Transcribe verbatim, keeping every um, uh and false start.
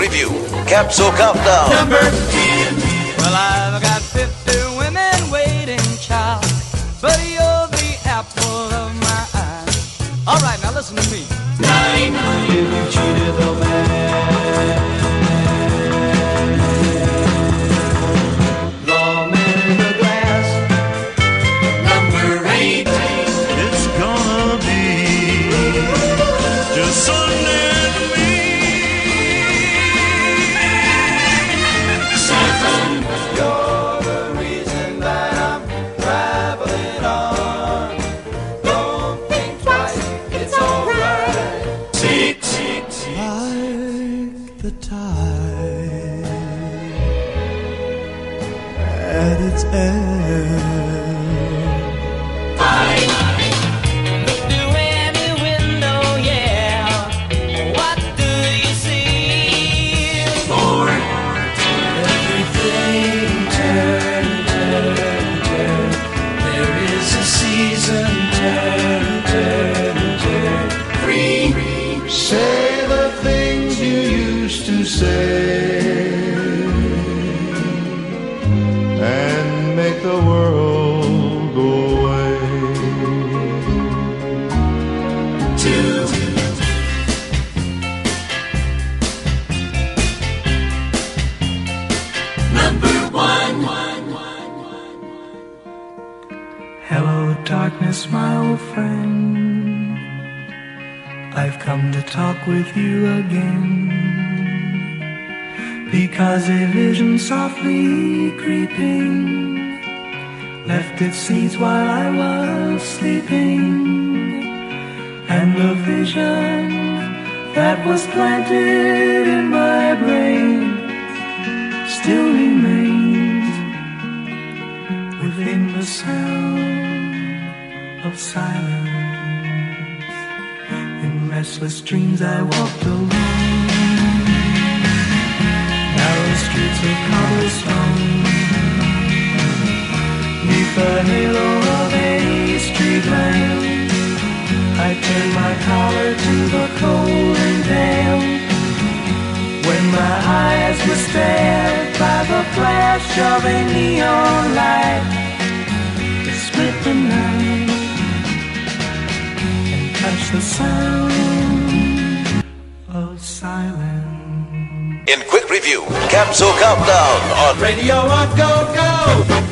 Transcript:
review, Capsule Countdown. Number ten. Well, I've got fifty women waiting, child, but you're the apple of my eye. All right, now listen to me. Nine. If you cheated the man, lawman in the glass. Number eight. It's gonna be just Sunday and me. Seven. You're the reason that I'm traveling on. Don't think twice, it's alright. Six. Like the tide at its end. Five. Through any window, yeah. What do you see? Four. Everything turn, turn, turn. There is a season, turn, turn, turn. Three. Say the things you used to say and make the world go away. Two. Number one. Hello, darkness, my old friend. I've come to talk with you again, because a vision softly creeping left its seeds while I was sleeping, and the vision that was planted in my brain still remains within the sound of silence. In restless dreams I walked alone, narrow streets of cobblestone, neath the halo of a street lamp. I turned my collar to the cold and damp, when my eyes were stared by the flash of a neon light that split the night, touch the sound of silence. In quick review, Capsule Countdown on Radio on Go Go.